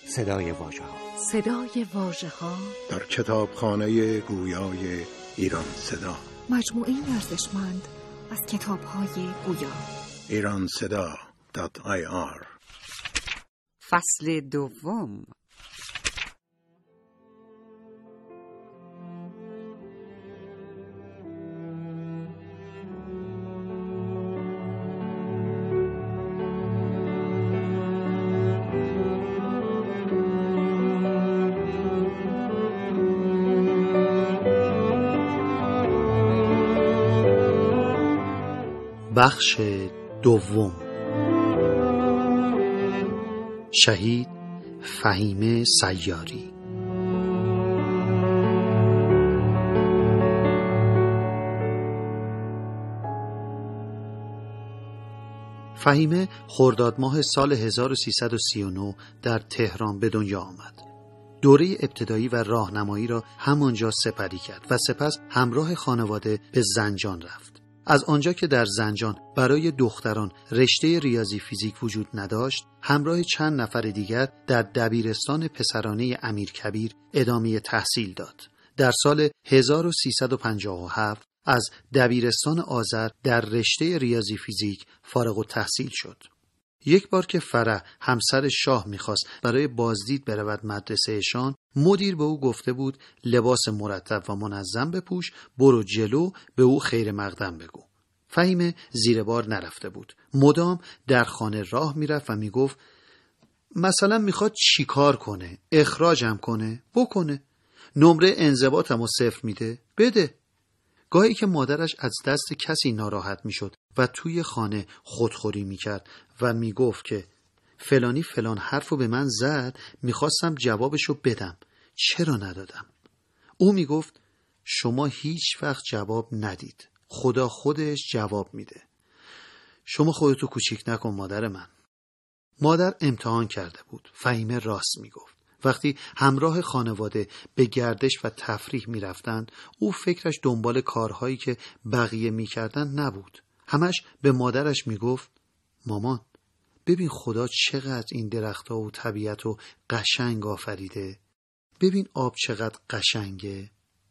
صدای واژه‌ها. صدای واژه‌ها در کتابخانه گویای ایران صدا. مجموعه ارزشمند از کتاب‌های گویا. Iranseda.ir. فصل دوم. بخش دوم. شهید فهیمه سیاری. فهیمه خرداد ماه سال 1339 در تهران به دنیا آمد. دوره ابتدایی و راهنمایی را همانجا سپری کرد و سپس همراه خانواده به زنجان رفت. از آنجا که در زنجان برای دختران رشته ریاضی فیزیک وجود نداشت، همراه چند نفر دیگر در دبیرستان پسرانه امیرکبیر ادامه تحصیل داد. در سال 1357 از دبیرستان آذر در رشته ریاضی فیزیک فارغ التحصیل شد. یک بار که فرح همسر شاه می‌خواست برای بازدید برود مدرسهشان، مدیر به او گفته بود لباس مرتب و منظم بپوش، برو جلو، به او خیر مقدم بگو. فهیمه زیر بار نرفته بود. مدام در خانه راه میرفت و میگفت مثلا میخواد چی کار کنه؟ اخراجم کنه؟ بکنه. نمره انضباطمو صفر میده؟ بده. گاهی که مادرش از دست کسی ناراحت میشد و توی خانه خودخوری میکرد و میگفت که فلانی فلان حرفو به من زد، میخواستم جوابشو بدم، چرا ندادم؟ او میگفت شما هیچ وقت جواب ندید، خدا خودش جواب میده. شما خودتو کوچیک نکن مادر من. مادر امتحان کرده بود. فهیمه راست میگفت. وقتی همراه خانواده به گردش و تفریح می رفتند، او فکرش دنبال کارهایی که بقیه می کردن نبود. همش به مادرش می گفت مامان ببین خدا چقدر این درختها و طبیعت و قشنگ آفریده. ببین آب چقدر قشنگه.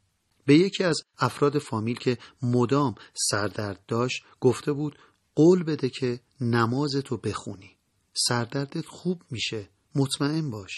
به یکی از افراد فامیل که مدام سردرد داشت گفته بود قول بده که نمازتو بخونی. سردردت خوب میشه. مطمئن باش.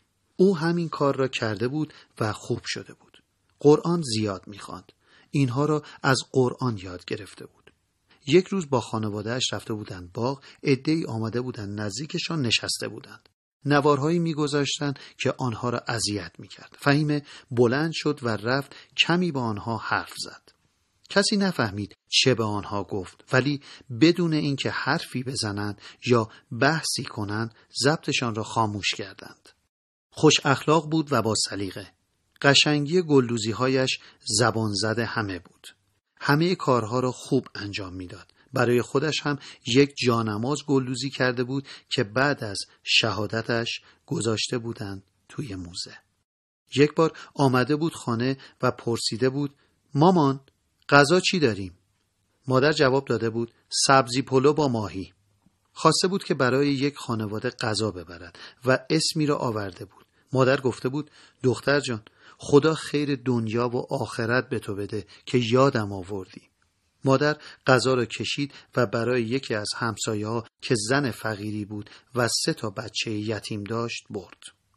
او همین کار را کرده بود و خوب شده بود. قرآن زیاد می‌خواند. اینها را از قرآن یاد گرفته بود. یک روز با خانواده‌اش رفته بودند باغ، عده‌ای آمده بودند نزدیکشان نشسته بودند. نوارهایی می‌گذاشتند که آنها را اذیت می‌کرد. فهیمه بلند شد و رفت کمی با آنها حرف زد. کسی نفهمید چه به آنها گفت، ولی بدون اینکه حرفی بزنند یا بحثی کنند، ضبطشان را خاموش کردند. خوش اخلاق بود و با سلیقه. قشنگی گلدوزی‌هایش زبان زده همه بود. همه کارها را خوب انجام میداد. برای خودش هم یک جانماز گلدوزی کرده بود که بعد از شهادتش گذاشته بودند توی موزه. یک بار آمده بود خانه و پرسیده بود مامان غذا چی داریم؟ مادر جواب داده بود سبزی پلو با ماهی. خواسته بود که برای یک خانواده غذا ببرد و اسمی را آورده بود. مادر گفته بود دختر جان خدا خیر دنیا و آخرت به تو بده که یادم آوردی. مادر غذا را کشید و برای یکی از همسایه‌ها که زن فقیری بود و 3 بچه یتیم داشت برد.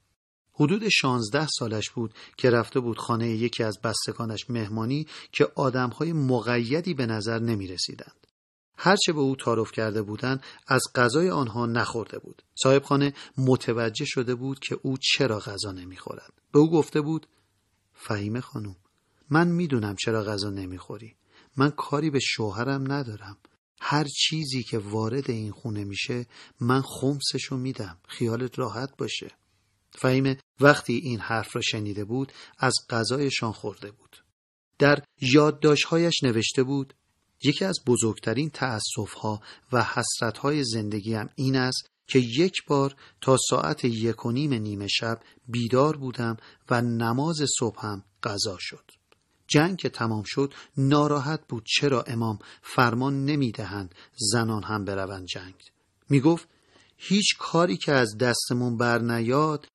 حدود 16 سالش بود که رفته بود خانه یکی از بستگانش مهمانی که آدم‌های مقیدی به نظر نمی رسیدند. هرچه به او تعارف کرده بودند از غذای آنها نخورده بود. صاحب خانه متوجه شده بود که او چرا غذا نمیخورد. به او گفته بود فهیمه خانم من میدونم چرا غذا نمیخوری. من کاری به شوهرم ندارم. هر چیزی که وارد این خونه میشه من خمسشو میدم. خیالت راحت باشه. فهیمه وقتی این حرف را شنیده بود از غذایشان خورده بود. در یادداشت‌هایش نوشته بود یکی از بزرگترین تأسف‌ها و حسرت‌های زندگیم این است که یک بار تا ساعت 1:30 شب بیدار بودم و نماز صبحم قضا شد. جنگ که تمام شد ناراحت بود چرا امام فرمان نمیدهند زنان هم بروند جنگ. میگفت هیچ کاری که از دستمون بر نیاد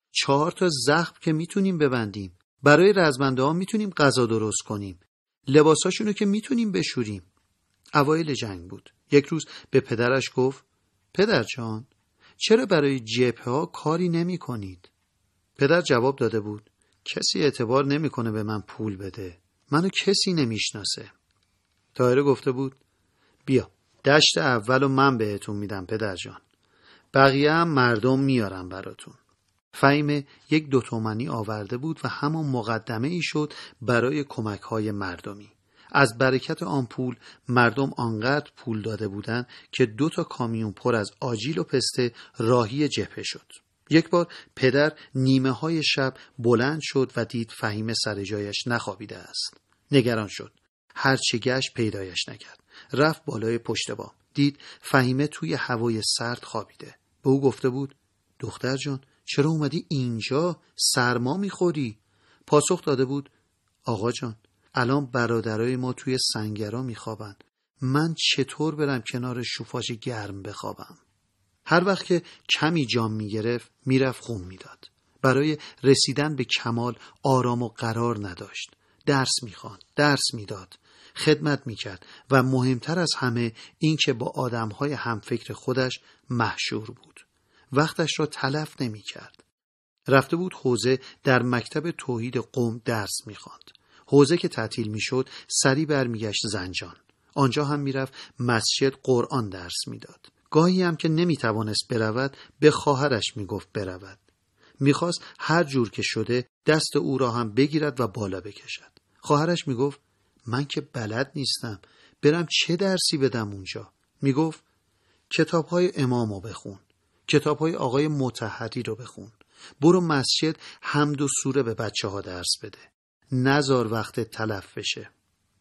4 تا زخم که میتونیم ببندیم. برای رزمنده ها میتونیم غذا درست کنیم. لباساشونو که میتونیم بشوریم. اوایل جنگ بود. یک روز به پدرش گفت: پدر جان، چرا برای جبهه ها کاری نمی کنید؟ پدر جواب داده بود: کسی اعتبار نمیکنه به من پول بده. منو کسی نمیشناسه. طاهره گفته بود: بیا دشت اولو من بهتون میدم پدر جان. بقیه هم مردم میارم براتون. فهیمه 1 2 تومانی آورده بود و همون مقدمه ای شد برای کمک های مردمی. از برکت آن پول مردم آنقدر پول داده بودند که 2 تا کامیون پر از آجیل و پسته راهی جبهه شد. یک بار پدر نیمه های شب بلند شد و دید فهیمه سر جایش نخوابیده است. نگران شد. هرچه گشت پیدایش نکرد. رفت بالای پشت بام. دید فهیمه توی هوای سرد خوابیده. به او گفته بود: دختر جان، چرا اومدی اینجا؟ سرما میخوری. پاسخ داده بود: آقا جان، الان برادرای ما توی سنگرا میخوابن. من چطور برم کنار شوفاژ گرم بخوابم؟ هر وقت که کمی جام میگرفت میرفت خون میداد. برای رسیدن به کمال آرام و قرار نداشت. درس میخواند، درس میداد، خدمت میکرد و مهمتر از همه این که با آدمهای همفکر خودش محشور بود. وقتش را تلف نمیکرد. رفته بود حوزه در مکتب توحید قم درس میخواند. حوزه که تعطیل میشد سری برمیگشت زنجان. آنجا هم میرفت مسجد قرآن درس میداد. گاهی هم که نمیتوانست برود به خواهرش میگفت برود. میخواست هر جور که شده دست او را هم بگیرد و بالا بکشد. خواهرش میگفت: من که بلد نیستم، برم چه درسی بدم اونجا؟ میگفت: کتابهای امام رو بخون، کتابهای آقای مطهری رو بخون، برو مسجد حمد و سوره به بچه ها درس بده، نذار وقت تلف بشه.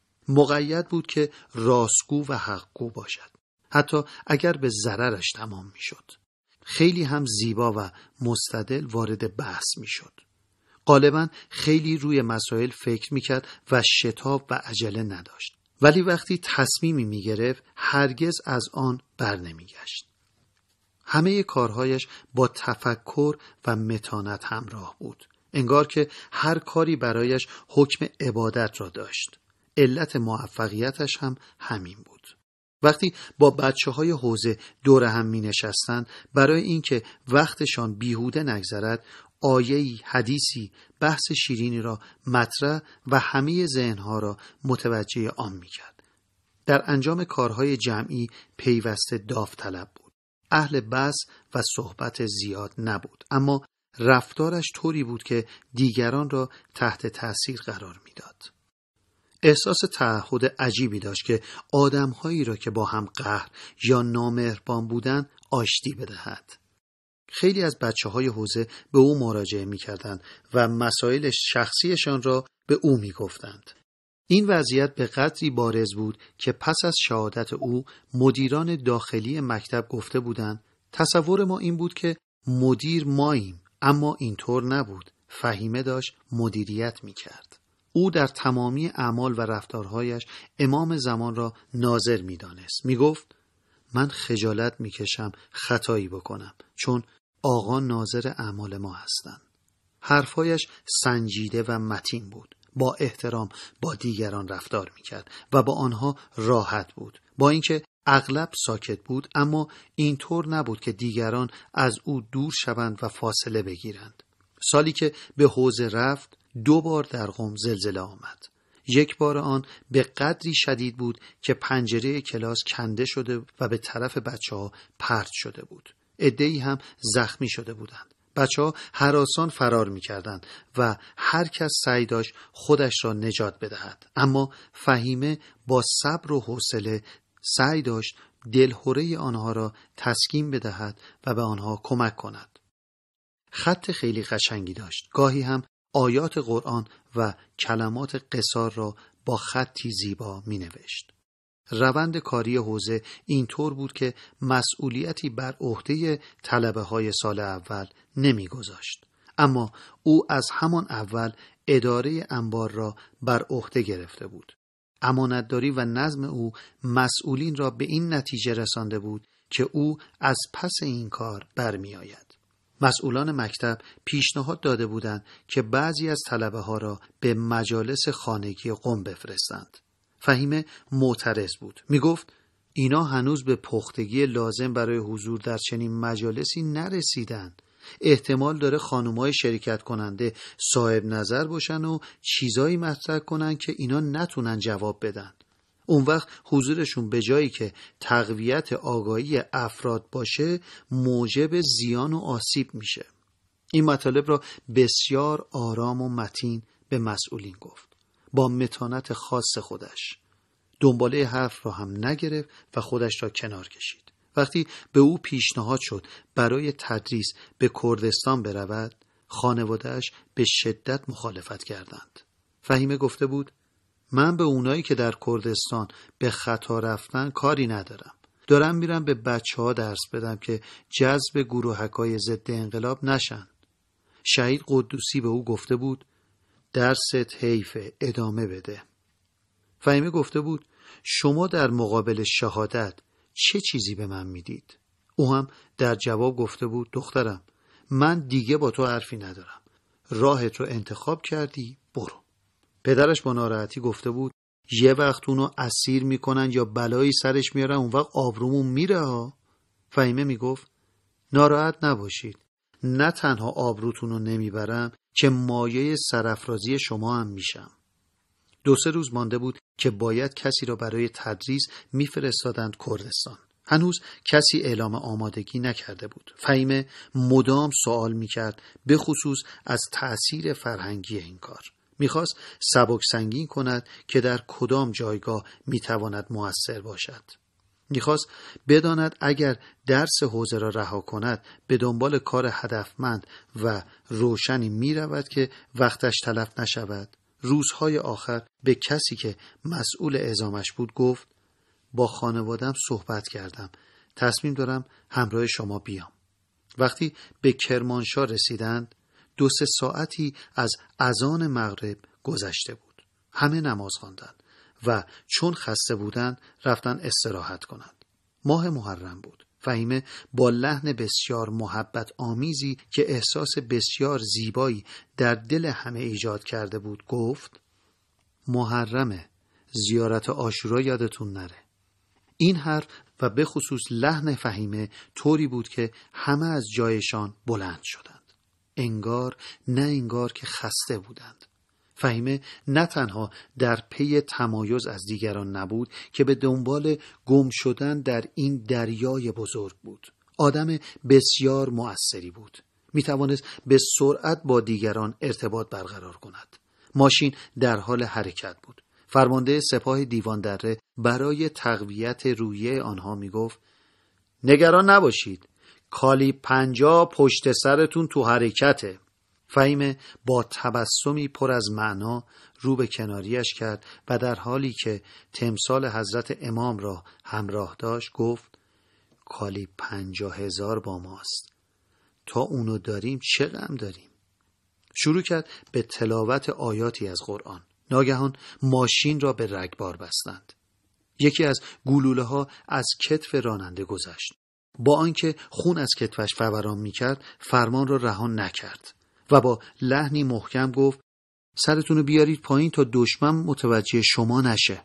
مقید بود که راستگو و حقگو باشد، حتی اگر به ضررش تمام میشد. خیلی هم زیبا و مستدل وارد بحث میشد. غالبا خیلی روی مسائل فکر میکرد و شتاب و عجله نداشت. ولی وقتی تصمیمی میگرفت هرگز از آن بر نمیگشت. همه کارهایش با تفکر و متانت همراه بود. انگار که هر کاری برایش حکم عبادت را داشت. علت موفقیتش هم همین بود. وقتی با بچه‌های حوزه دور هم می‌نشستند برای اینکه وقتشان بیهوده نگذرد، آیه‌ای، حدیثی، بحث شیرینی را مطرح و همه ذهنها را متوجه آن می‌کرد. در انجام کارهای جمعی پیوسته داوطلب بود. اهل بحث و صحبت زیاد نبود، اما رفتارش طوری بود که دیگران را تحت تأثیر قرار می‌داد. احساس تعهد عجیبی داشت که آدم‌هایی را که با هم قهر یا نامهربان بودند آشتی بدهد. خیلی از بچه‌های حوزه به او مراجعه می‌کردند و مسائل شخصیشان را به او می‌گفتند. این وضعیت به قدری بارز بود که پس از شهادت او مدیران داخلی مکتب گفته بودند: تصور ما این بود که مدیر ماییم، اما اینطور نبود. فهیمه داشت مدیریت می‌کرد. او در تمامی اعمال و رفتارهایش امام زمان را ناظر می‌دانست. می‌گفت: من خجالت می‌کشم خطایی بکنم، چون آقا ناظر اعمال ما هستند. حرفایش سنجیده و متین بود. با احترام با دیگران رفتار می‌کرد و با آنها راحت بود. با اینکه اغلب ساکت بود، اما اینطور نبود که دیگران از او دور شوند و فاصله بگیرند. سالی که به حوزه رفت 2 بار در قم زلزله آمد. یک بار آن به قدری شدید بود که پنجره کلاس کنده شده و به طرف بچه‌ها پرت شده بود. عده‌ای هم زخمی شده بودند. بچه‌ها هراسان فرار می‌کردند و هر کس سعی داشت خودش را نجات بدهد. اما فهیمه با صبر و حوصله سعی داشت دلهره آنها را تسکین بدهد و به آنها کمک کند. خط خیلی قشنگی داشت. گاهی هم آیات قرآن و کلمات قصار را با خطی زیبا می نوشت. روند کاری حوزه اینطور بود که مسئولیتی بر عهده طلبه های سال اول نمی گذاشت. اما او از همان اول اداره انبار را بر عهده گرفته بود. امانتداری و نظم او مسئولین را به این نتیجه رسانده بود که او از پس این کار برمی آید. مسئولان مکتب پیشنهاد داده بودند که بعضی از طلبه ها را به مجالس خانگی قم بفرستند. فهیمه معترض بود. می گفت اینا هنوز به پختگی لازم برای حضور در چنین مجالسی نرسیدند. احتمال داره خانم‌های شرکت کننده صاحب نظر باشن و چیزایی مطرح کنن که اینا نتونن جواب بدن. اون وقت حضورشون به جایی که تقویت آگاهی افراد باشه موجب زیان و آسیب میشه. این مطالب را بسیار آرام و متین به مسئولین گفت. با متانت خاص خودش. دنباله حرف را هم نگرفت و خودش را کنار کشید. وقتی به او پیشنهاد شد برای تدریس به کردستان برود، خانواده‌اش به شدت مخالفت کردند. فهیمه گفته بود من به اونایی که در کردستان به خطا رفتن کاری ندارم. دارم میرم به بچه‌ها درس بدم که جذب گروهکای ضد انقلاب نشن. شهید قدوسی به او گفته بود درست حیفه، ادامه بده. فهیمه گفته بود شما در مقابل شهادت چه چیزی به من میدید؟ او هم در جواب گفته بود دخترم من دیگه با تو حرفی ندارم. راهت رو انتخاب کردی، برو. پدرش با ناراحتی گفته بود یه وقت اونو اسیر میکنن یا بلایی سرش میارن اون وقت آبرومون میره ها. فهیمه میگفت ناراحت نباشید، نه تنها آبروتونو نمیبرم که مایه سرافرازی شما هم میشم. 2-3 روز مانده بود که باید کسی را برای تدریس میفرستادند کردستان. هنوز کسی اعلام آمادگی نکرده بود. فهیمه مدام سوال میکرد به خصوص از تأثیر فرهنگی این کار. میخواست سبک سنگین کند که در کدام جایگاه میتواند مؤثر باشد. میخواست بداند اگر درس حوزه را رها کند به دنبال کار هدفمند و روشنی میرود که وقتش تلف نشود. روزهای آخر به کسی که مسئول اعزامش بود گفت با خانوادم صحبت کردم، تصمیم دارم همراه شما بیام. وقتی به کرمانشاه رسیدند 2-3 ساعتی از اذان مغرب گذشته بود. همه نماز خواندند و چون خسته بودند رفتن استراحت کنند. ماه محرم بود. فهیمه با لحن بسیار محبت آمیزی که احساس بسیار زیبایی در دل همه ایجاد کرده بود گفت محرمه، زیارت عاشورا یادتون نره. این حرف و به خصوص لحن فهیمه طوری بود که همه از جایشان بلند شدند. انگار نه انگار که خسته بودند. فهیمه نه تنها در پی تمایز از دیگران نبود که به دنبال گم شدن در این دریای بزرگ بود. آدم بسیار مؤثری بود. می توانست به سرعت با دیگران ارتباط برقرار کند. ماشین در حال حرکت بود. فرمانده سپاه دیوان دره برای تقویت روحیه آنها می گفت نگران نباشید، کالیبر 50 پشت سرتون تو حرکته. فهیمه با تبسمی پر از معنا رو به کناریش کرد و در حالی که تمثال حضرت امام را همراه داشت گفت کالیبر 50,000 با ماست، تا اونو داریم چه غم داریم. شروع کرد به تلاوت آیاتی از قرآن. ناگهان ماشین را به رگبار بستند. یکی از گلوله ها از کتف راننده گذشت. با آنکه خون از کتفش فوران می‌کرد فرمان را رها نکرد و با لحنی محکم گفت سرتونو بیارید پایین تا دشمن متوجه شما نشه.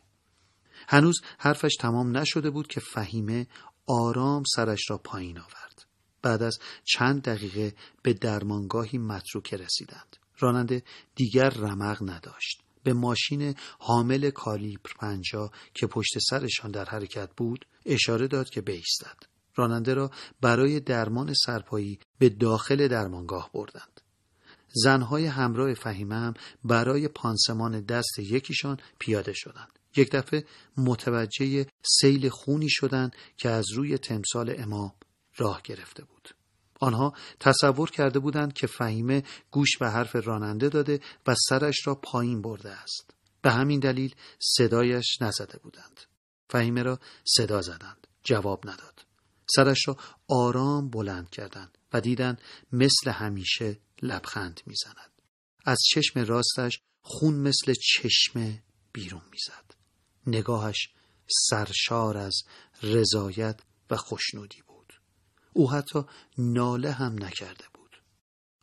هنوز حرفش تمام نشده بود که فهیمه آرام سرش را پایین آورد. بعد از چند دقیقه به درمانگاهی متروکه رسیدند. راننده دیگر رمق نداشت. به ماشین حامل کالیبر 50 که پشت سرشان در حرکت بود اشاره داد که بایستد. راننده را برای درمان سرپایی به داخل درمانگاه بردند. زنهای همراه فهیمه هم برای پانسمان دست یکیشان پیاده شدند. یک دفعه متوجه سیل خونی شدند که از روی تمثال امام راه گرفته بود. آنها تصور کرده بودند که فهیمه گوش به حرف راننده داده و سرش را پایین برده است. به همین دلیل صدایش نزده بودند. فهیمه را صدا زدند. جواب نداد. سرش را آرام بلند کردند و دیدند مثل همیشه لبخند میزند. از چشم راستش خون مثل چشمه بیرون میزد. نگاهش سرشار از رضایت و خوشنودی بود. او حتی ناله هم نکرده بود.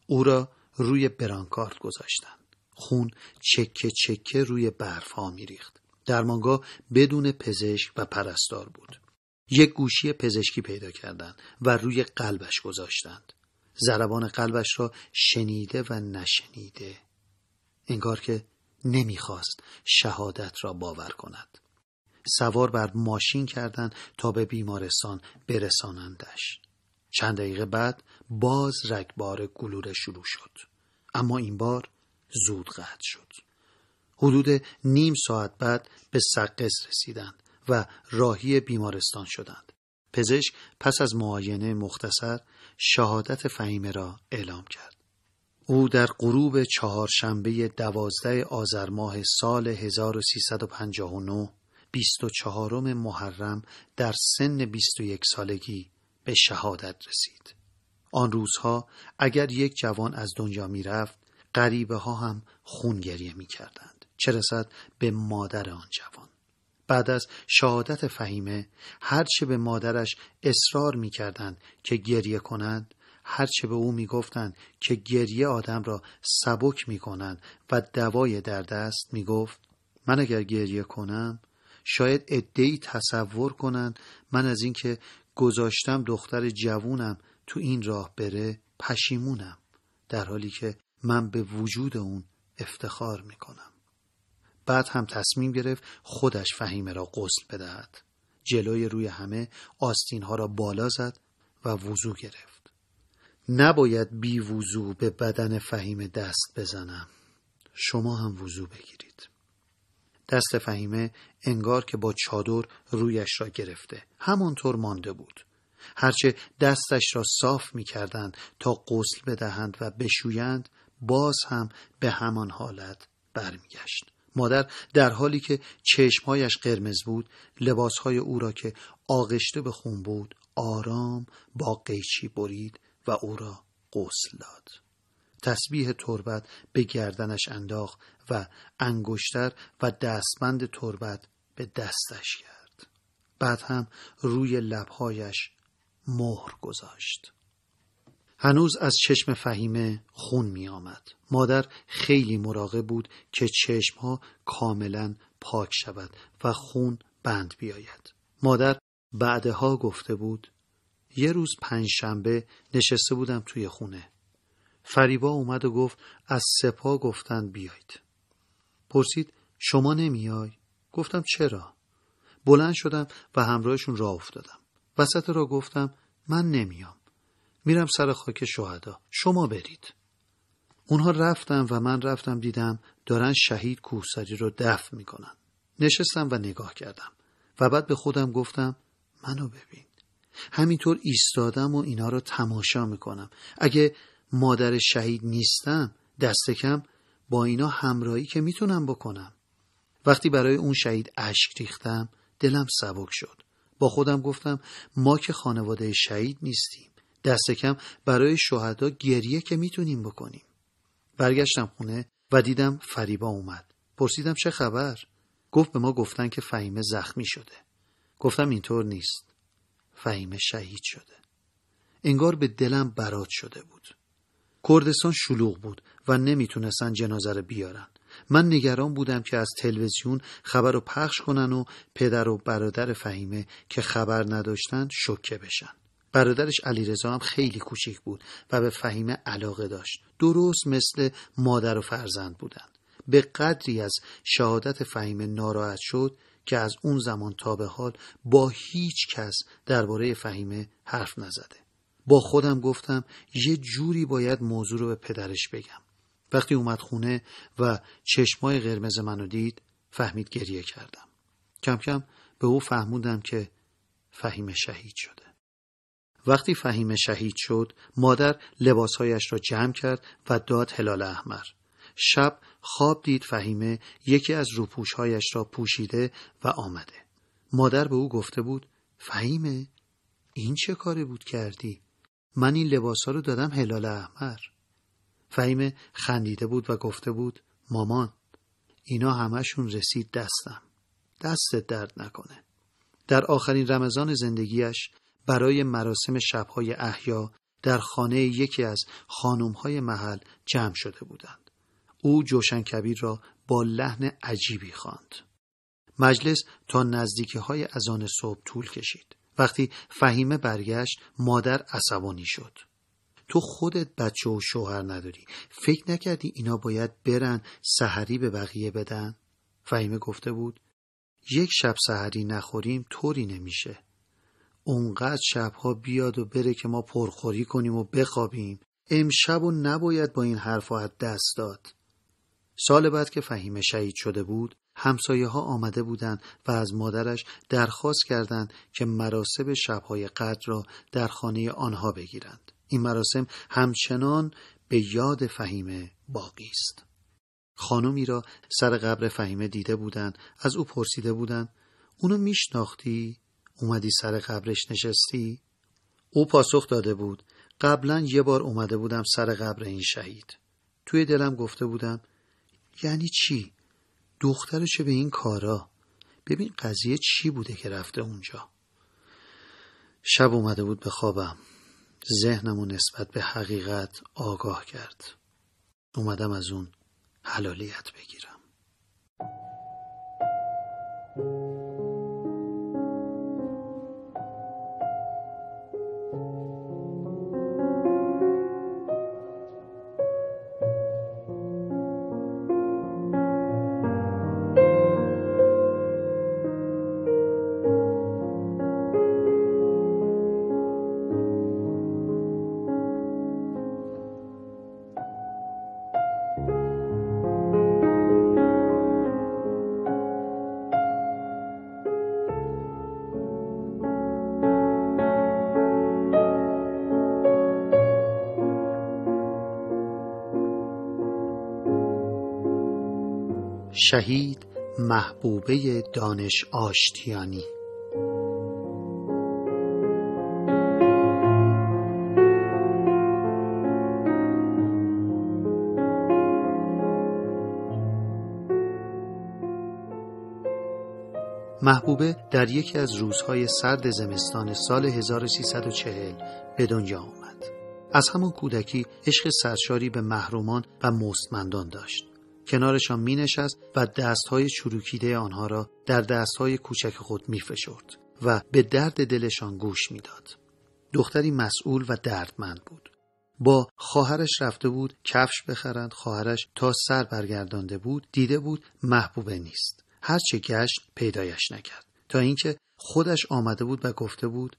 او را روی برانکارد گذاشتند. خون چکه چکه روی برفها می‌ریخت. درمانگاه بدون پزشک و پرستار بود. یک گوشی پزشکی پیدا کردند و روی قلبش گذاشتند. ضربان قلبش را شنیده و نشنیده. انگار که نمیخواست شهادت را باور کند. سوار بر ماشین کردند تا به بیمارستان برسانندش. چند دقیقه بعد باز رگبار گلوله شروع شد. اما این بار زود قطع شد. حدود نیم ساعت بعد به سقز رسیدند و راهی بیمارستان شدند. پزشک پس از معاینه مختصر شهادت فهیمه را اعلام کرد. او در غروب چهارشنبه 12 آذر ماه سال 1359 24 محرم در سن 21 سالگی به شهادت رسید. آن روزها اگر یک جوان از دنیا می رفت، غریبه ها هم خون گریه می کردند. چه رسد به مادر آن جوان. بعد از شهادت فهیمه هرچه به مادرش اصرار می کردند که گریه کنند، هرچه به او می گفتند که گریه آدم را سبک می کنند و دوای درد است، می گفت من اگر گریه کنم شاید عده‌ای تصور کنند من از این که گذاشتم دختر جوونم تو این راه بره پشیمونم، در حالی که من به وجود اون افتخار می کنم. بعد هم تصمیم گرفت خودش فهیمه را غسل بدهد. جلوی روی همه آستینها را بالا زد و وضو گرفت. نباید بی وضو به بدن فهیمه دست بزنم. شما هم وضو بگیرید. دست فهیمه انگار که با چادر رویش را گرفته. همانطور مانده بود. هرچه دستش را صاف می کردند تا غسل بدهند و بشویند، باز هم به همان حالت برمیگشت. مادر در حالی که چشمهایش قرمز بود، لباسهای او را که آغشته به خون بود آرام با قیچی برید و او را غسل داد. تسبیح تربت به گردنش انداخت و انگشتر و دستبند تربت به دستش کرد. بعد هم روی لبهایش مهر گذاشت. هنوز از چشم فهیمه خون می آمد. مادر خیلی مراقب بود که چشمها کاملا پاک شود و خون بند بیاید. مادر بعدها گفته بود یه روز پنجشنبه نشسته بودم توی خونه. فریبا اومد و گفت از سپاه گفتن بیایید. پرسید شما نمیای؟ گفتم چرا؟ بلند شدم و همراهشون راه افتادم. وسط راه گفتم من نمیام. میرم سر خاک شهدا. شما برید. اونها رفتن و من رفتم دیدم دارن شهید کوهساری رو دفن میکنن. نشستم و نگاه کردم و بعد به خودم گفتم منو ببین. همینطور ایستادم و اینا رو تماشا میکنم. اگه مادر شهید نیستم دست کم با اینا همراهی که میتونم بکنم. وقتی برای اون شهید اشک ریختم دلم سبک شد. با خودم گفتم ما که خانواده شهید نیستیم. دست کم برای شهدا گریه که میتونیم بکنیم. برگشتم خونه و دیدم فریبا اومد. پرسیدم چه خبر؟ گفت به ما گفتن که فهیمه زخمی شده. گفتم اینطور نیست. فهیمه شهید شده. انگار به دلم برات شده بود. کردستان شلوغ بود و نمیتونستن جنازه رو بیارن. من نگران بودم که از تلویزیون خبر رو پخش کنن و پدر و برادر فهیمه که خبر نداشتن شوکه بشن. برادرش علیرضا هم خیلی کوچیک بود و به فهیمه علاقه داشت. درست مثل مادر و فرزند بودند. به قدری از شهادت فهیمه ناراحت شد که از اون زمان تا به حال با هیچ کس درباره فهیمه حرف نزده. با خودم گفتم یه جوری باید موضوع رو به پدرش بگم. وقتی اومد خونه و چشمای قرمز منو دید فهمید گریه کردم. کم کم به او فهموندم که فهیمه شهید شده. وقتی فهیمه شهید شد مادر لباسهایش را جمع کرد و داد هلال احمر. شب خواب دید فهیمه یکی از روپوشهایش را پوشیده و آمده. مادر به او گفته بود فهیمه این چه کاری بود کردی؟ من این لباسا رو دادم هلال احمر. فهیمه خندیده بود و گفته بود مامان اینا همشون رسید دستم. دستت درد نکنه. در آخرین رمضان زندگیش برای مراسم شبهای احیا در خانه یکی از خانم‌های محل جمع شده بودند. او جوشن کبیر را با لحن عجیبی خواند. مجلس تا نزدیکی‌های اذان صبح طول کشید. وقتی فهیمه برگشت، مادر عصبانی شد. تو خودت بچه و شوهر نداری، فکر نکردی اینا باید برن سحری به بقیه بدن؟ فهیمه گفته بود یک شب سحری نخوریم طوری نمیشه. اونقدر شبها بیاد و بره که ما پرخوری کنیم و بخوابیم. امشب و نباید با این حرفا از دست داد. سال بعد که فهیمه شهید شده بود، همسایه ها آمده بودند و از مادرش درخواست کردند که مراسم شبهای قدر را در خانه آنها بگیرند. این مراسم همچنان به یاد فهیمه باقی است. خانمی را سر قبر فهیمه دیده بودند، از او پرسیده بودند اونو میشناختی؟ اومدی سر قبرش نشستی؟ او پاسخ داده بود قبلا یه بار اومده بودم سر قبر این شهید. توی دلم گفته بودم یعنی چی؟ دخترشه به این کارا؟ ببین قضیه چی بوده که رفته اونجا. شب اومده بود به خوابم. ذهنمو نسبت به حقیقت آگاه کرد. اومدم از اون حلالیت بگیرم. شهید محبوبه دانش آشتیانی. محبوبه در یکی از روزهای سرد زمستان سال 1340 به دنیا آمد. از همون کودکی عشق سرشاری به محرومان و مستمندان داشت. کنارشان می نشست و دستهای چروکیده آنها را در دستهای کوچک خود می فشرد و به درد دلشان گوش می داد. دختری مسئول و دردمند بود. با خواهرش رفته بود کفش بخرند. خواهرش تا سر برگردانده بود دیده بود محبوبه نیست. هرچه گشت پیدایش نکرد تا اینکه خودش آمده بود و گفته بود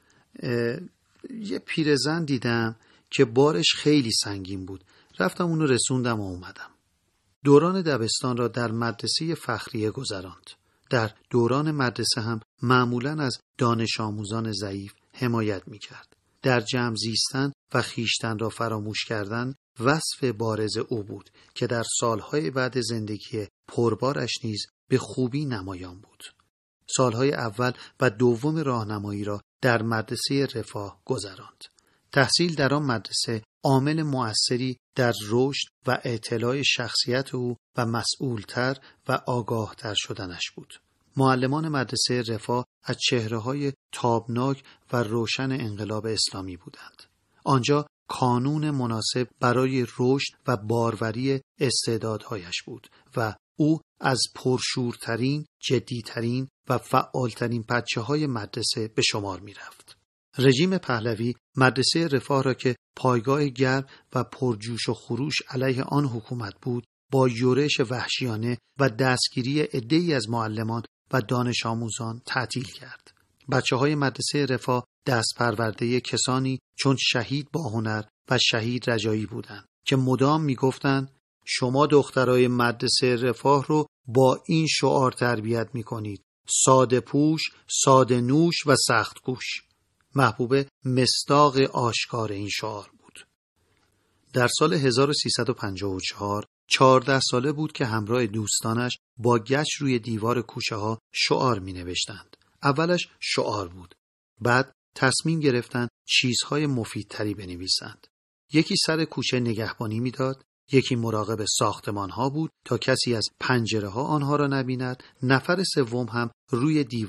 یه پیرزن دیدم که بارش خیلی سنگین بود. رفتم اونو رسوندم و اومدم. دوران دبستان را در مدرسه فخریه گذراند. در دوران مدرسه هم معمولاً از دانش آموزان ضعیف حمایت می‌کرد. در جمع زیستن و خیشتن را فراموش کردن وصف بارز او بود که در سالهای بعد زندگی پربارش نیز به خوبی نمایان بود. سالهای اول و دوم راهنمایی را در مدرسه رفاه گذراند. تحصیل در آن مدرسه عامل مؤثری در رشد و اطلاع شخصیت او و مسئولتر و آگاهتر شدنش بود. معلمان مدرسه رفاه از چهره‌های تابناک و روشن انقلاب اسلامی بودند. آنجا کانون مناسب برای رشد و باروری استعدادهایش بود و او از پرشورترین، جدیترین و فعالترین بچه‌های مدرسه به شمار می‌رفت. رژیم پهلوی مدرسه رفاه را که پایگاه گرم و پرجوش و خروش علیه آن حکومت بود، با یورش وحشیانه و دستگیری عده‌ای از معلمان و دانش آموزان تعطیل کرد. بچه‌های مدرسه رفاه دست پرورده کسانی چون شهید باهنر و شهید رجایی بودند که مدام می‌گفتند شما دخترای مدرسه رفاه رو با این شعار تربیت می‌کنید: ساده پوش، ساده نوش و سخت کوش. محبوبه مصداق آشکار این شعار بود. در سال 1354 14 ساله بود که همراه دوستانش با گچ روی دیوار کوچه ها شعار می نوشتند. اولش شعار بود. بعد تصمیم گرفتند چیزهای مفیدتری بنویسند. یکی سر کوچه نگهبانی می داد، یکی مراقب ساختمان ها بود تا کسی از پنجره ها آنها را نبیند. نفر سوم هم روی دیوار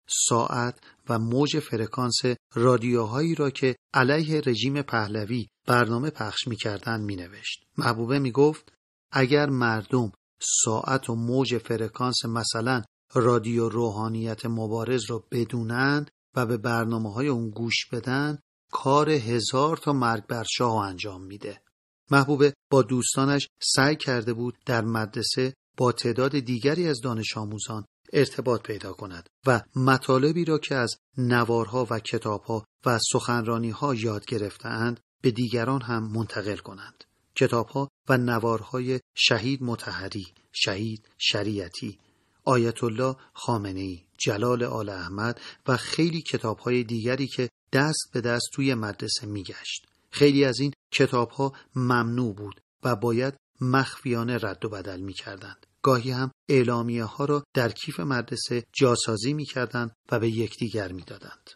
ساعت و موج فرکانس رادیوهایی را که علیه رژیم پهلوی برنامه پخش می‌کردند می‌نوشت. محبوبه می‌گفت اگر مردم ساعت و موج فرکانس مثلا رادیو روحانیت مبارز را بدونن و به برنامه‌های اون گوش بدن، کار 1000 تا مرگ بر شاه انجام میده. محبوبه با دوستانش سعی کرده بود در مدرسه با تعداد دیگری از دانش آموزان ارتباط پیدا کند و مطالبی را که از نوارها و کتابها و سخنرانیها یاد گرفته‌اند به دیگران هم منتقل کنند. کتابها و نوارهای شهید مطهری، شهید شریعتی، آیت الله خامنه‌ای، جلال آل احمد و خیلی کتابهای دیگری که دست به دست توی مدرسه میگشت. خیلی از این کتابها ممنوع بود و باید مخفیانه رد و بدل میکردند. گاهی هم اعلامیه ها را در کیف مدرسه جاسازی میکردند و به یکدیگر میدادند.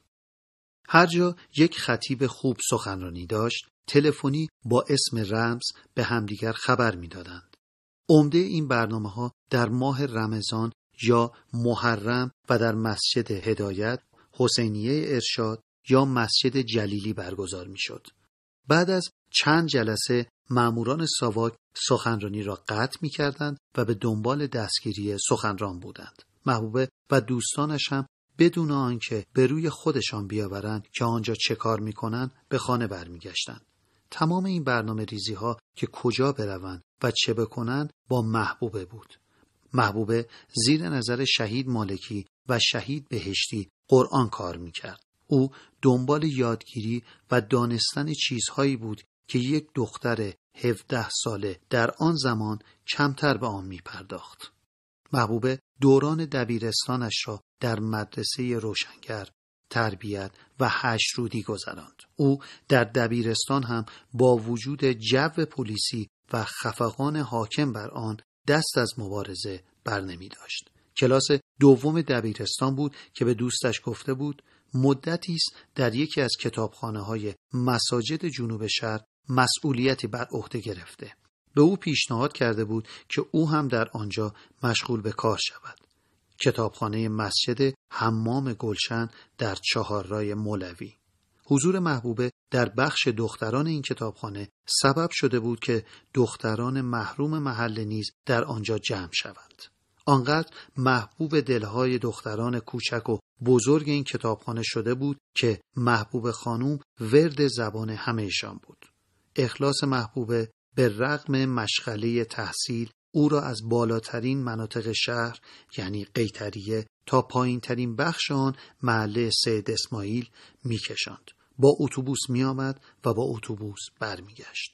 هر جا یک خطیب خوب سخنرانی داشت، تلفنی با اسم رمز به همدیگر خبر میدادند. عمده این برنامه‌ها در ماه رمضان یا محرم و در مسجد هدایت، حسینیه ارشاد یا مسجد جلیلی برگزار میشد. بعد از چند جلسه ماموران ساواک سخنرانی را قطع می‌کردند و به دنبال دستگیری سخنران بودند. محبوبه و دوستانش هم بدون آنکه به روی خودشان بیاورند که آنجا چه کار می‌کنند به خانه برمیگشتند. تمام این برنامه ریزی‌ها که کجا بروند و چه بکنند با محبوبه بود. محبوبه زیر نظر شهید مالکی و شهید بهشتی قرآن کار می‌کرد. او دنبال یادگیری و دانستن چیزهایی بود که یک دختر 17 ساله در آن زمان کمتر به آن می پرداخت. محبوبه دوران دبیرستانش را در مدرسه روشنگر، تربیت و 8 رودی گذراند. او در دبیرستان هم با وجود جو پلیسی و خفقان حاکم بر آن دست از مبارزه بر نمی داشت. کلاس دوم دبیرستان بود که به دوستش گفته بود مدتی است در یکی از کتابخانه‌های مساجد جنوب شهر مسئولیتی بر عهده گرفته. به او پیشنهاد کرده بود که او هم در آنجا مشغول به کار شود. کتابخانه مسجد حمام گلشن در چهارراه مولوی. حضور محبوبه در بخش دختران این کتابخانه سبب شده بود که دختران محروم محله نیز در آنجا جمع شوند. آنقدر محبوب دلهای دختران کوچک و بزرگ این کتابخانه شده بود که محبوب خانوم ورد زبان همه‌شان بود. اخلاص محبوبه به رغم مشغله تحصیل او را از بالاترین مناطق شهر یعنی قیطریه تا پایین ترین بخش آن محله سید اسماعیل می‌کشاند. با اتوبوس می‌آمد و با اتوبوس برمیگشت.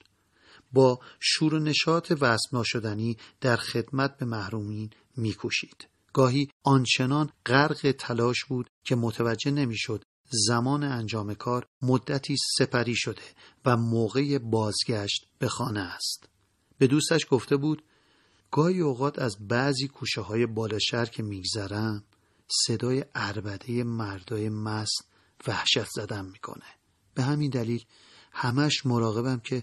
با شور و نشاط وصف ناشدنی در خدمت به محرومین می‌کوشید. گاهی آنچنان غرق تلاش بود که متوجه نمی‌شد زمان انجام کار مدتی سپری شده و موقع بازگشت به خانه است. به دوستش گفته بود گاهی اوقات از بعضی کوچه‌های بالا شهر که می‌گذرم صدای عربده مردای مست وحشت زدم می‌کنه. به همین دلیل همش مراقبم که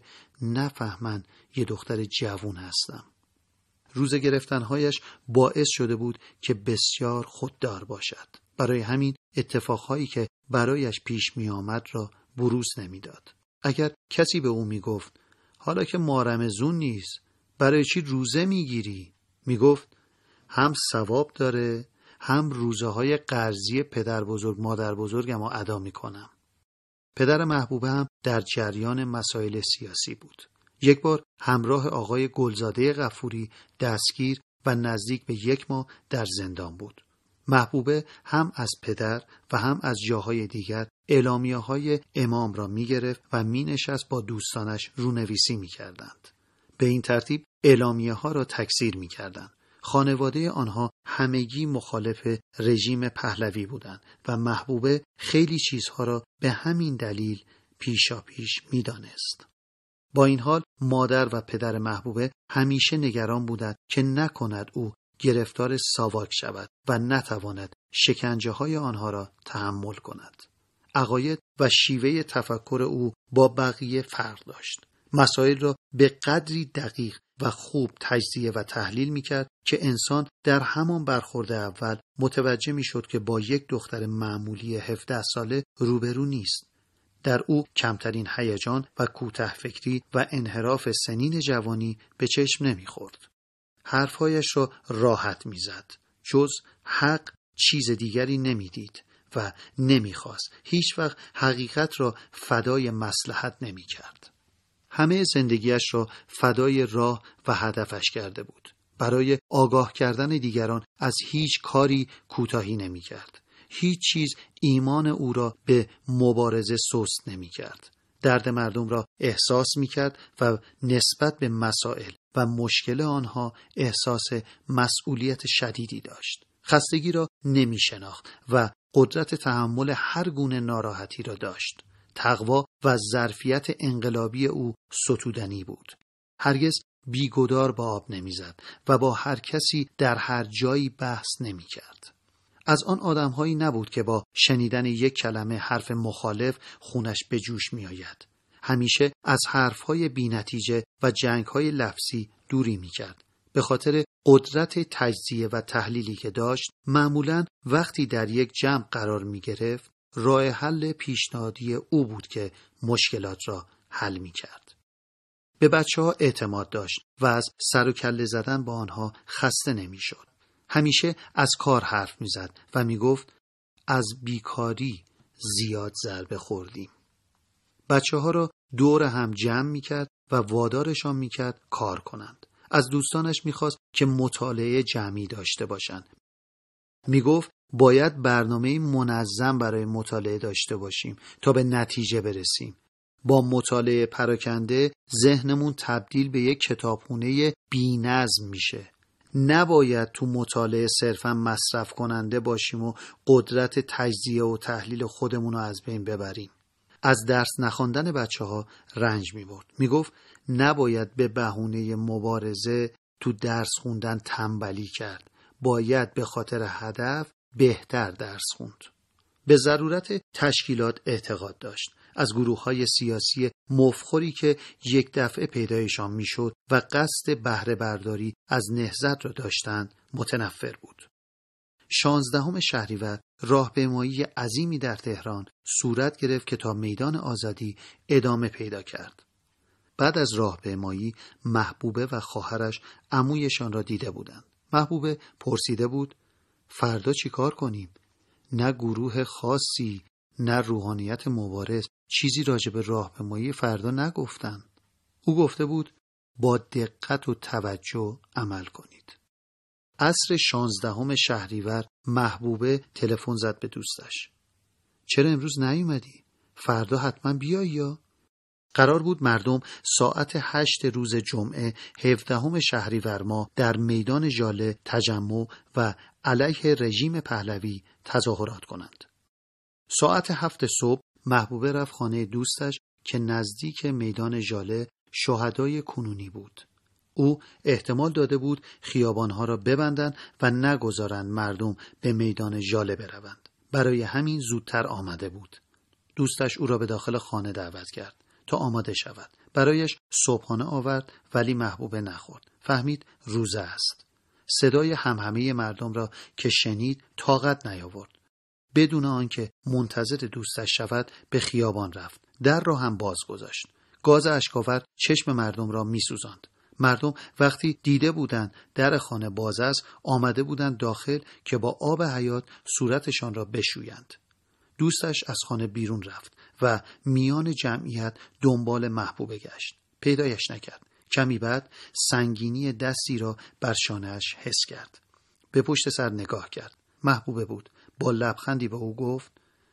نفهمن یه دختر جوون هستم. روزه گرفتنهایش باعث شده بود که بسیار خوددار باشد. برای همین اتفاقهایی که برایش پیش می آمد را بروز نمی داد. اگر کسی به او می گفت حالا که ماه رمضان نیست برای چی روزه می گیری؟ می گفت هم ثواب داره هم روزه های قرضی پدر بزرگ مادر بزرگم رو ادا می کنم. پدر محبوبه هم در جریان مسائل سیاسی بود. یک بار همراه آقای گلزاده غفوری دستگیر و نزدیک به 1 ماه در زندان بود. محبوبه هم از پدر و هم از جاهای دیگر اعلامیه‌های امام را می‌گرفت و می‌نشست با دوستانش رونویسی می‌کردند. به این ترتیب اعلامیه‌ها را تکثیر می‌کردند. خانواده آنها همگی مخالف رژیم پهلوی بودند و محبوبه خیلی چیزها را به همین دلیل پیشاپیش می‌دانست. با این حال مادر و پدر محبوبه همیشه نگران بودند که نکند او گرفتار ساواک شود و نتواند شکنجه‌های آنها را تحمل کند. عقاید و شیوه تفکر او با بقیه فرق داشت. مسائل را به قدری دقیق و خوب تجزیه و تحلیل میکرد که انسان در همان برخورد اول متوجه میشد که با یک دختر معمولی 17 ساله روبرو نیست. در او کمترین هیجان و کوته فکری و انحراف سنین جوانی به چشم نمیخورد. حرفهایش را راحت میزد. جز حق چیز دیگری نمیدید و نمیخواست. هیچ وقت حقیقت را فدای مصلحت نمیکرد. همه زندگیش را فدای راه و هدفش کرده بود. برای آگاه کردن دیگران از هیچ کاری کوتاهی نمیکرد. هیچ چیز ایمان او را به مبارزه سست نمیکرد. درد مردم را احساس میکرد و نسبت به مسائل و مشکل آنها احساس مسئولیت شدیدی داشت. خستگی را نمیشناخت و قدرت تحمل هر گونه ناراحتی را داشت. تقوا و ظرفیت انقلابی او ستودنی بود. هرگز بیگدار با آب نمیزد و با هر کسی در هر جایی بحث نمیکرد. از آن آدمهایی نبود که با شنیدن یک کلمه حرف مخالف خونش به جوش می آید. همیشه از حرفهای بی‌نتیجه و جنگهای لفظی دوری می کرد. به خاطر قدرت تجزیه و تحلیلی که داشت، معمولاً وقتی در یک جمع قرار می گرفت، راه حل پیشنهادی او بود که مشکلات را حل می کرد. به بچه‌ها اعتماد داشت و از سر و کله زدن با آنها خسته نمی شد. همیشه از کار حرف می زد و می گفت از بیکاری زیاد ضربه خوردیم. بچه‌ها را دور هم جمع می کرد و وادارشان می کرد کار کنند. از دوستانش می خواست که مطالعه جمعی داشته باشند. می گفت باید برنامه منظم برای مطالعه داشته باشیم تا به نتیجه برسیم. با مطالعه پراکنده ذهنمون تبدیل به یک کتابخونه بی‌نظم میشه. نباید تو مطالعه صرفا مصرف کننده باشیم و قدرت تجزیه و تحلیل خودمون رو از بین ببریم. از درس نخواندن بچه‌ها رنج می‌برد. میگفت نباید به بهونه مبارزه تو درس خوندن تنبلی کرد. باید به خاطر هدف بهتر درس خوند. به ضرورت تشکیلات اعتقاد داشت. از گروه‌های سیاسی مفخوری که یک دفعه پیدایشان میشد و قصد بهره برداری از نهضت را داشتند متنفر بود. 16 شهریور راهپیمایی عظیمی در تهران صورت گرفت که تا میدان آزادی ادامه پیدا کرد. بعد از راهپیمایی محبوبه و خواهرش عمویشان را دیده بودند. محبوبه پرسیده بود فردا چی کار کنیم؟ نه گروه خاصی، نه روحانیت مبارز چیزی راجع به راهپیمایی فردا نگفتن. او گفته بود با دقت و توجه عمل کنید. عصر 16 شهریور محبوبه تلفن زد به دوستش. چرا امروز نیومدی؟ فردا حتما بیایی یا؟ قرار بود مردم ساعت 8 روز جمعه 17 شهریور ماه در میدان ژاله تجمع و علیه رژیم پهلوی تظاهرات کنند. ساعت 7 صبح محبوبه رفت خانه دوستش که نزدیک میدان ژاله شهدای کنونی بود. او احتمال داده بود خیابانها را ببندند و نگذارند مردم به میدان ژاله بروند. برای همین زودتر آمده بود. دوستش او را به داخل خانه دعوت کرد تا آماده شود. برایش صبحانه آورد ولی محبوبه نخورد. فهمید روزه است. صدای همهمه مردم را که شنید طاقت نیاورد. بدون آنکه منتظر دوستش شود به خیابان رفت. در را هم باز گذاشت. گاز اشک‌آور چشم مردم را می‌سوزاند. مردم وقتی دیده بودند در خانه باز است آمده بودند داخل که با آب حیات صورتشان را بشویند. دوستش از خانه بیرون رفت و میان جمعیت دنبال محبوبه گشت. پیدایش نکرد. کمی بعد سنگینی دستی را بر شانه‌اش حس کرد. به پشت سر نگاه کرد. محبوبه بود. با لبخندی به او گفت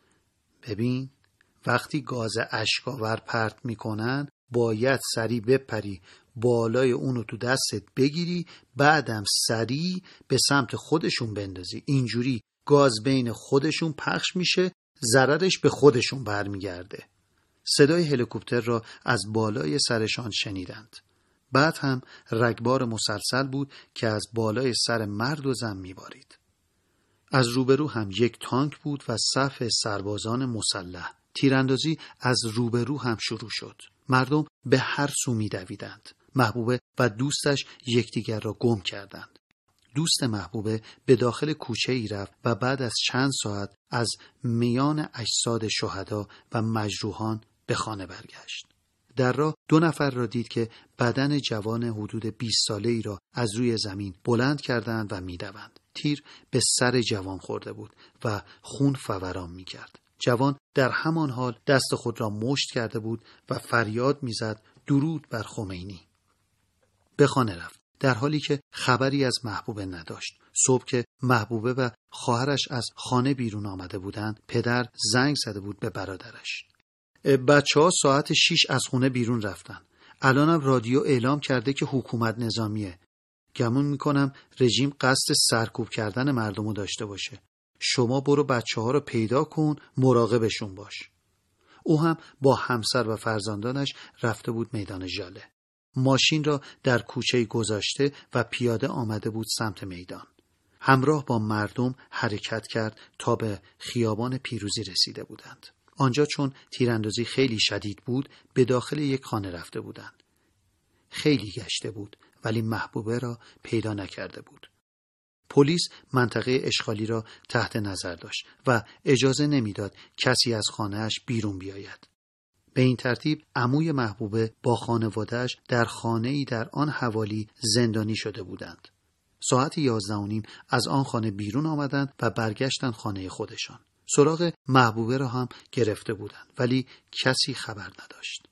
ببین وقتی گاز اشک‌آور پرت میکنن باید سریع بپری بالای اونو تو دستت بگیری بعدم سریع به سمت خودشون بندازی. اینجوری گاز بین خودشون پخش میشه ضررش به خودشون برمیگرده. صدای هلیکوپتر را از بالای سرشان شنیدند. بعد هم رگبار مسلسل بود که از بالای سر مرد و زن میبارید. از روبرو هم یک تانک بود و صف سربازان مسلح. تیراندازی از روبرو هم شروع شد. مردم به هر سو می‌دویدند. محبوبه و دوستش یکدیگر را گم کردند. دوست محبوبه به داخل کوچه ای رفت و بعد از چند ساعت از میان اجساد شهدا و مجروحان به خانه برگشت. در راه 2 نفر را دید که بدن جوان حدود 20 ساله‌ای را از روی زمین بلند کردند و می‌دوند. تیر به سر جوان خورده بود و خون فوران می‌کرد. جوان در همان حال دست خود را مشت کرده بود و فریاد می‌زد درود بر خمینی. به خانه رفت در حالی که خبری از محبوبه نداشت. صبح که محبوبه و خواهرش از خانه بیرون آمده بودند، پدر زنگ زده بود به برادرش. بچه‌ها ساعت 6 از خونه بیرون رفتن. الانم رادیو اعلام کرده که حکومت نظامیه. گمون میکنم رژیم قصد سرکوب کردن مردمو داشته باشه. شما برو بچه‌ها رو پیدا کن، مراقبشون باش. او هم با همسر و فرزندانش رفته بود میدان ژاله. ماشین را در کوچه گذاشته و پیاده آمده بود سمت میدان. همراه با مردم حرکت کرد تا به خیابان پیروزی رسیده بودند. آنجا چون تیراندازی خیلی شدید بود به داخل یک خانه رفته بودند. خیلی گشته بود ولی محبوبه را پیدا نکرده بود. پلیس منطقه اشغالی را تحت نظر داشت و اجازه نمیداد کسی از خانه‌اش بیرون بیاید. به این ترتیب عموی محبوبه با خانواده‌اش در خانه‌ای در آن حوالی زندانی شده بودند. ساعت 11:30 از آن خانه بیرون آمدند و برگشتند خانه خودشان. سراغ محبوبه را هم گرفته بودند ولی کسی خبر نداشت.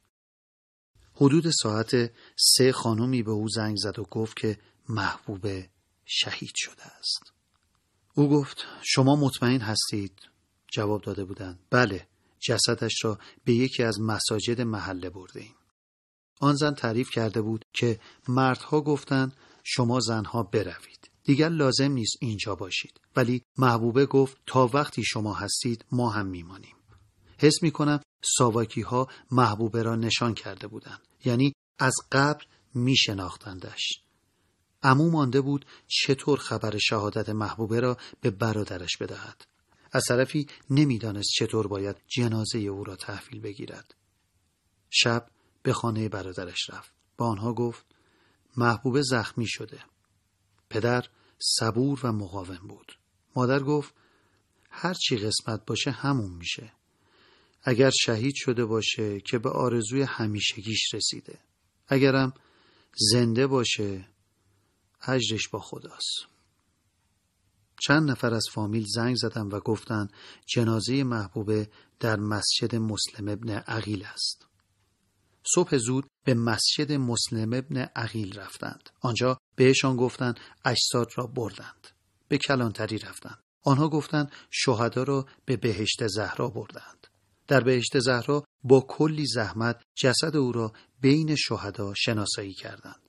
حدود ساعت 3 خانومی به او زنگ زد و گفت که محبوبه شهید شده است. او گفت شما مطمئن هستید؟ جواب داده بودند بله، جسدش را به یکی از مساجد محله برده‌ایم. آن زن تعریف کرده بود که مردها گفتند شما زنها بروید، دیگر لازم نیست اینجا باشید، ولی محبوبه گفت تا وقتی شما هستید ما هم میمانیم. حس میکنم ساواکی ها محبوبه را نشان کرده بودند، یعنی از قبل میشناختندش. عمو مانده بود چطور خبر شهادت محبوبه را به برادرش بدهد. از طرفی نمیدانست چطور باید جنازه او را تحویل بگیرد. شب به خانه برادرش رفت. با آنها گفت محبوبه زخمی شده. پدر صبور و مقاوم بود. مادر گفت هر چی قسمت باشه همون میشه. اگر شهید شده باشه که به آرزوی همیشگیش رسیده. اگرم زنده باشه اجرش با خداست. چند نفر از فامیل زنگ زدن و گفتن جنازه محبوبه در مسجد مسلم ابن عقیل است. صبح زود به مسجد مسلم ابن عقیل رفتند. آنجا بهشان گفتند اجساد را بردند. به کلانتری رفتند. آنها گفتند شهدا را به بهشت زهرا بردند. در بهشت زهرا با کلی زحمت جسد او را بین شهدا شناسایی کردند.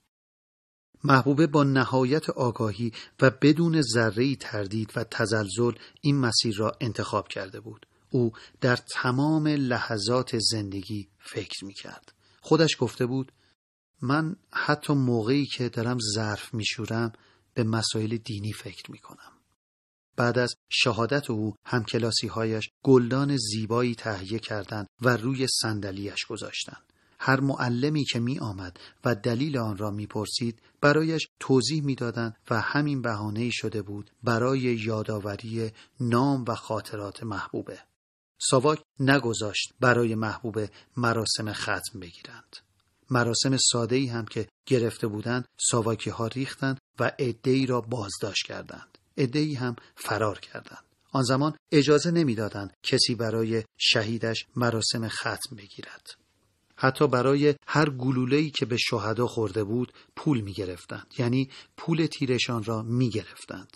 محبوبه با نهایت آگاهی و بدون ذره‌ای تردید و تزلزل این مسیر را انتخاب کرده بود. او در تمام لحظات زندگی فکر می‌کرد. خودش گفته بود من حتی موقعی که دارم ظرف می‌شورم به مسائل دینی فکر می‌کنم. بعد از شهادت او همکلاسی‌هایش گلدان زیبایی تهیه کردند و روی صندلی‌اش گذاشتند. هر معلمی که می آمد و دلیل آن را می پرسید برایش توضیح می دادند و همین بهانه‌ای شده بود برای یادآوری نام و خاطرات محبوبه. ساواک نگذاشت برای محبوبه مراسم ختم بگیرند. مراسم ساده‌ای هم که گرفته بودند ساواکی ها ریختند و عده‌ای را بازداشت کردند. عده‌ای هم فرار کردند. آن زمان اجازه نمی دادند کسی برای شهیدش مراسم ختم بگیرد. حتی برای هر گلوله‌ای که به شهدا خورده بود پول می گرفتند. یعنی پول تیرشان را می گرفتند.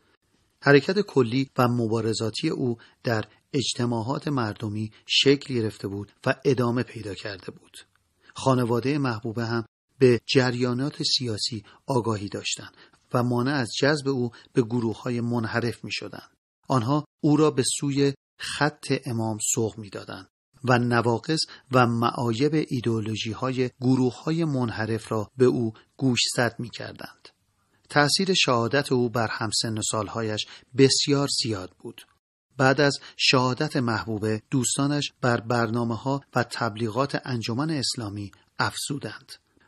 حرکت کلی و مبارزاتی او در اجتماعات مردمی شکل گرفته بود و ادامه پیدا کرده بود. خانواده محبوبه هم به جریانات سیاسی آگاهی داشتند و مانع از جذب او به گروه‌های منحرف می شدند. آنها او را به سوی خط امام سوق می دادند و نواقص و معایب ایدئولوژی‌های گروه‌های منحرف را به او گوشزد می‌کردند. تأثیر شهادت او بر همسن و سال‌هایش بسیار زیاد بود. بعد از شهادت محبوبه دوستانش بر برنامه‌ها و تبلیغات انجمن اسلامی افزودند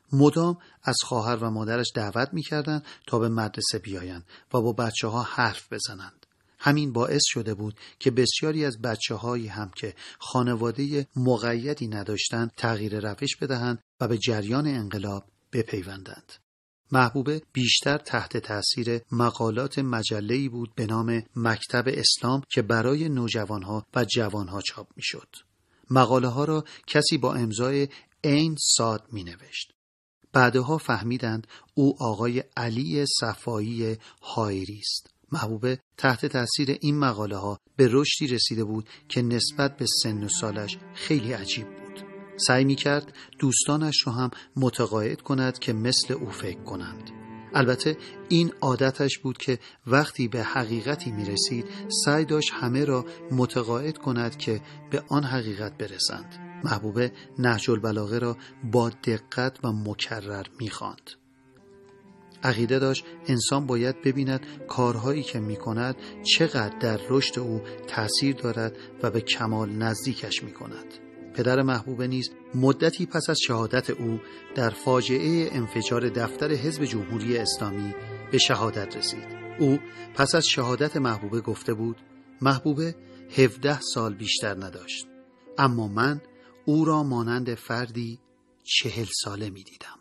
مدام از خواهر و مادرش دعوت می‌کردند تا به مدرسه بیایند و با بچه‌ها حرف بزنند. همین باعث شده بود که بسیاری از بچه‌هایی هم که خانواده مقیدی نداشتند تغییر روش بدهند و به جریان انقلاب بپیوندند. محبوبه بیشتر تحت تأثیر مقالات مجله‌ای بود به نام مکتب اسلام که برای نوجوانها و جوانها چاپ می‌شد. مقاله ها را کسی با امضای عین صاد می‌نوشت. بعدها فهمیدند او آقای علی صفایی حائری است. محبوبه تحت تأثیر این مقاله ها به رشدی رسیده بود که نسبت به سن و سالش خیلی عجیب بود. سعی می‌کرد دوستانش را هم متقاعد کند که مثل او فکر کنند. البته این عادتش بود که وقتی به حقیقتی می‌رسید سعی داشت همه را متقاعد کند که به آن حقیقت برسند. محبوبه نهج البلاغه را با دقت و مکرر می‌خواند. عقیده داشت انسان باید ببیند کارهایی که می‌کند چقدر در رشد او تأثیر دارد و به کمال نزدیکش می‌کند. پدر محبوبه نیز مدتی پس از شهادت او در فاجعه انفجار دفتر حزب جمهوری اسلامی به شهادت رسید. او پس از شهادت محبوبه گفته بود: محبوبه 17 سال بیشتر نداشت، اما من او را مانند فردی 40 ساله می دیدم.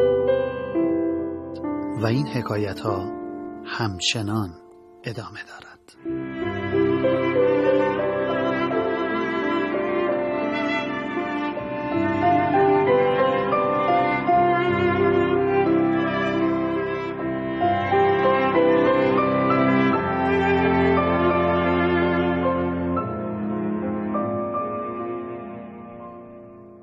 و این حکایت ها همچنان ادامه دارد.